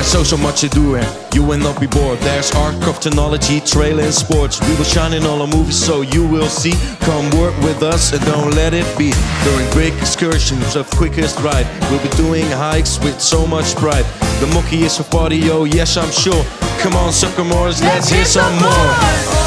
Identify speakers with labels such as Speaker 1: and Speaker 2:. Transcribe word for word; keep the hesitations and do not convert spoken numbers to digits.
Speaker 1: There's so so much to do and you will not be bored. There's art, craft, technology, trail and sports. We will shine in all our movies so you will see. Come work with us and don't let it be. During big excursions of quickest ride, we'll be doing hikes with so much pride. The monkey is for party, oh yes I'm sure. Come on Suckermores, let's, let's hear some more. more.